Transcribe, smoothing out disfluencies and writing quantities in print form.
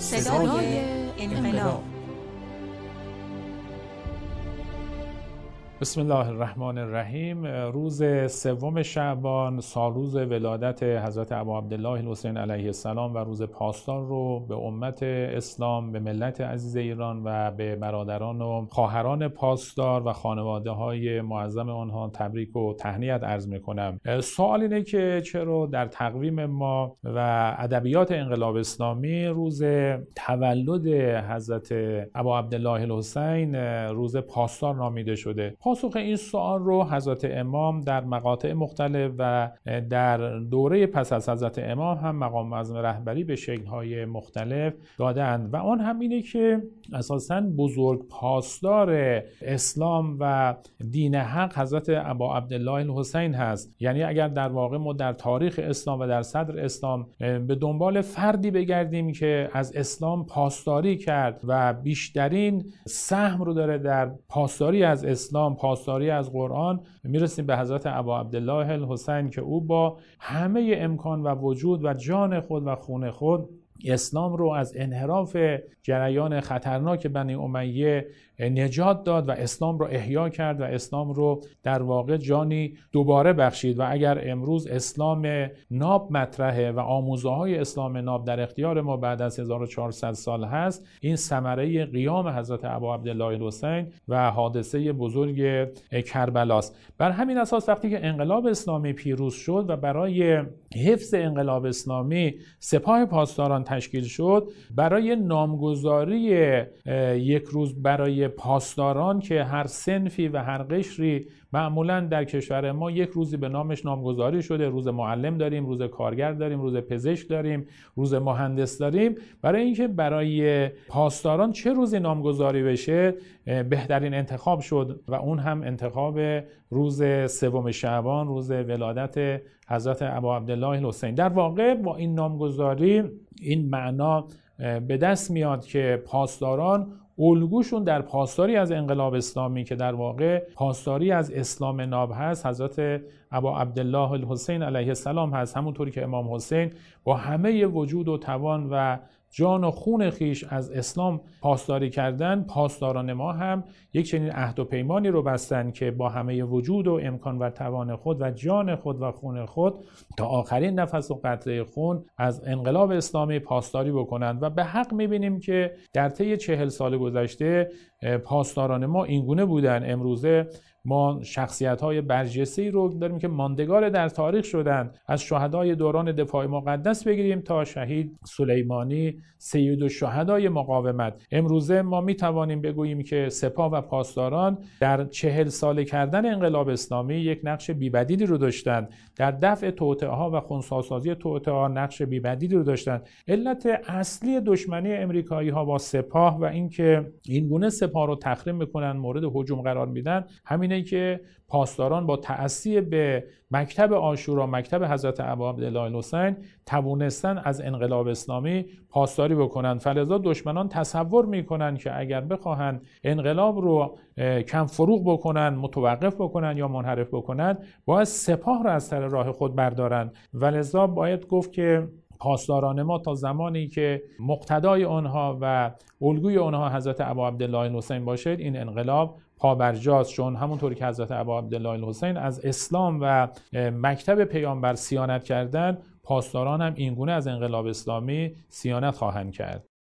صدای انقلاب. بسم الله الرحمن الرحیم. روز 3 شعبان، سالروز ولادت حضرت ابا عبدالله الحسین علیه السلام و روز پاسدار رو به امت اسلام، به ملت عزیز ایران و به برادران و خواهران پاسدار و خانواده های معظم آنها تبریک و تهنیت عرض میکنم. سوال اینه که چرا در تقویم ما و ادبیات انقلاب اسلامی روز تولد حضرت ابا عبدالله الحسین روز پاسدار نامیده شده؟ پاسخ این سوال رو حضرت امام در مقاطع مختلف و در دوره پس از حضرت امام هم مقام معظم رهبری به شکل‌های مختلف دادند و آن هم اینه که اساساً بزرگ پاسدار اسلام و دین حق حضرت ابا عبدالله الحسین هست. یعنی اگر در واقع ما در تاریخ اسلام و در صدر اسلام به دنبال فردی بگردیم که از اسلام پاسداری کرد و بیشترین سهم رو داره در پاسداری از اسلام، پاسداری از قرآن، میرسیم به حضرت ابا عبدالله الحسین که او با همه امکان و وجود و جان خود و خون خود اسلام رو از انحراف جریان خطرناک بنی امیه نجات داد و اسلام رو احیا کرد و اسلام رو در واقع جانی دوباره بخشید. و اگر امروز اسلام ناب مطرحه و آموزه‌های اسلام ناب در اختیار ما بعد از 1400 سال هست، این ثمره قیام حضرت ابا عبدالله الحسین و حادثه بزرگ کربلاست. بر همین اساس وقتی که انقلاب اسلامی پیروز شد و برای حفظ انقلاب اسلامی سپاه پاسداران تشکیل شد، برای نامگذاری یک روز برای پاسداران که هر صنفی و هر قشری معمولا در کشور ما یک روزی به نامش نامگذاری شده، روز معلم داریم، روز کارگر داریم، روز پزشک داریم، روز مهندس داریم، برای اینکه برای پاسداران چه روزی نامگذاری بشه بهترین انتخاب شد و اون هم انتخاب روز 3 شعبان، روز ولادت حضرت ابا عبدالله الحسین. در واقع با این نامگذاری این معنا به دست میاد که پاسداران الگوشون در پاسداری از انقلاب اسلامی که در واقع پاسداری از اسلام ناب هست حضرت ابا عبدالله الحسین علیه السلام هست. همونطوری که امام حسین با همه وجود و توان و جان و خون خیش از اسلام پاسداری کردن، پاسداران ما هم یک چنین عهد و پیمانی رو بستن که با همه وجود و امکان و توان خود و جان خود و خون خود تا آخرین نفس و قطره خون از انقلاب اسلامی پاسداری بکنند. و به حق میبینیم که در طی 40 سال گذشته پاسداران ما اینگونه بودن. امروزه ما شخصیت‌های برجسته‌ای رو داریم که ماندگار در تاریخ شدند، از شهدای دوران دفاع مقدس بگیریم تا شهید سلیمانی، سید الشهدای مقاومت. امروزه ما می‌توانیم بگوییم که سپاه و پاسداران در 40 ساله کردن انقلاب اسلامی یک نقش بی‌بدیلی رو داشتند، در دفع توطئه‌ها و خنثی‌سازی توطئه‌ها نقش بی‌بدیلی رو داشتند. علت اصلی دشمنی امریکایی‌ها با سپاه و اینکه این گونه سپاه رو تخریم می‌کنن، مورد هجوم قرار میدن، همینه که پاسداران با تأسی به مکتب عاشورا، مکتب حضرت ابا عبدالله الحسین، توانستن از انقلاب اسلامی پاسداری بکنن. فلذا دشمنان تصور میکنن که اگر بخواهن انقلاب رو کم فروغ بکنن، متوقف بکنن یا منحرف بکنن، باید سپاه رو از سر راه خود بردارن. ولذا باید گفت که پاسداران ما تا زمانی که مقتدای آنها و الگوی آنها حضرت ابا عبدالله الحسین باشد، این انقلاب پابرجاست. چون همونطوری که حضرت ابا عبدالله الحسین از اسلام و مکتب پیامبر صیانت کردند، پاسداران هم اینگونه از انقلاب اسلامی صیانت خواهند کرد.